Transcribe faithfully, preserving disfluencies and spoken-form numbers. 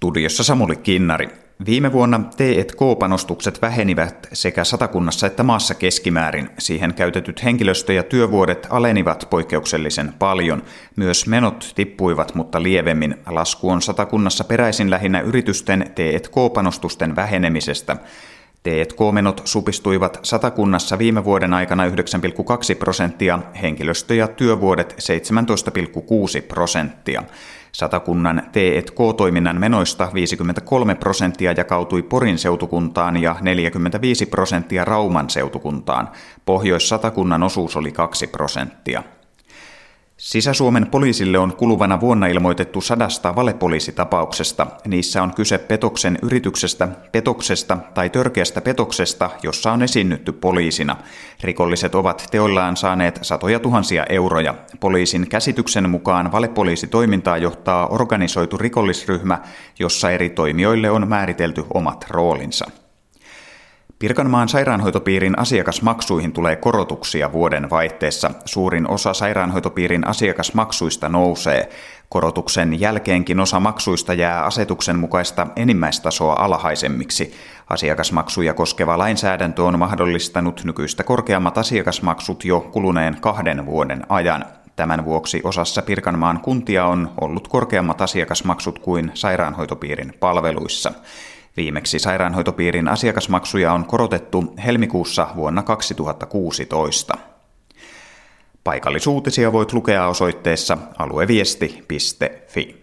Studiossa Samuli Kinnari. Viime vuonna T and K-panostukset vähenivät sekä Satakunnassa että maassa keskimäärin. Siihen käytetyt henkilöstö- ja työvuodet alenivat poikkeuksellisen paljon. Myös menot tippuivat, mutta lievemmin. Lasku on Satakunnassa peräisin lähinnä yritysten T and K-panostusten vähenemisestä. T and K-menot supistuivat Satakunnassa viime vuoden aikana yhdeksän pilkku kaksi prosenttia, henkilöstö- ja työvuodet seitsemäntoista pilkku kuusi prosenttia. Satakunnan T and K-toiminnan menoista viisikymmentäkolme prosenttia jakautui Porin seutukuntaan ja neljäkymmentäviisi prosenttia Rauman seutukuntaan. Pohjois-Satakunnan osuus oli kaksi prosenttia. Sisä-Suomen poliisille on kuluvana vuonna ilmoitettu sadasta valepoliisitapauksesta. Niissä on kyse petoksen yrityksestä, petoksesta tai törkeästä petoksesta, jossa on esiinnytty poliisina. Rikolliset ovat teoillaan saaneet satoja tuhansia euroja. Poliisin käsityksen mukaan valepoliisitoimintaa johtaa organisoitu rikollisryhmä, jossa eri toimijoille on määritelty omat roolinsa. Pirkanmaan sairaanhoitopiirin asiakasmaksuihin tulee korotuksia vuoden vaihteessa. Suurin osa sairaanhoitopiirin asiakasmaksuista nousee. Korotuksen jälkeenkin osa maksuista jää asetuksen mukaista enimmäistasoa alhaisemmiksi. Asiakasmaksuja koskeva lainsäädäntö on mahdollistanut nykyistä korkeammat asiakasmaksut jo kuluneen kahden vuoden ajan. Tämän vuoksi osassa Pirkanmaan kuntia on ollut korkeammat asiakasmaksut kuin sairaanhoitopiirin palveluissa. Viimeksi sairaanhoitopiirin asiakasmaksuja on korotettu helmikuussa vuonna kaksituhattakuusitoista. Paikallisuutisia voit lukea osoitteessa alueviesti piste fi.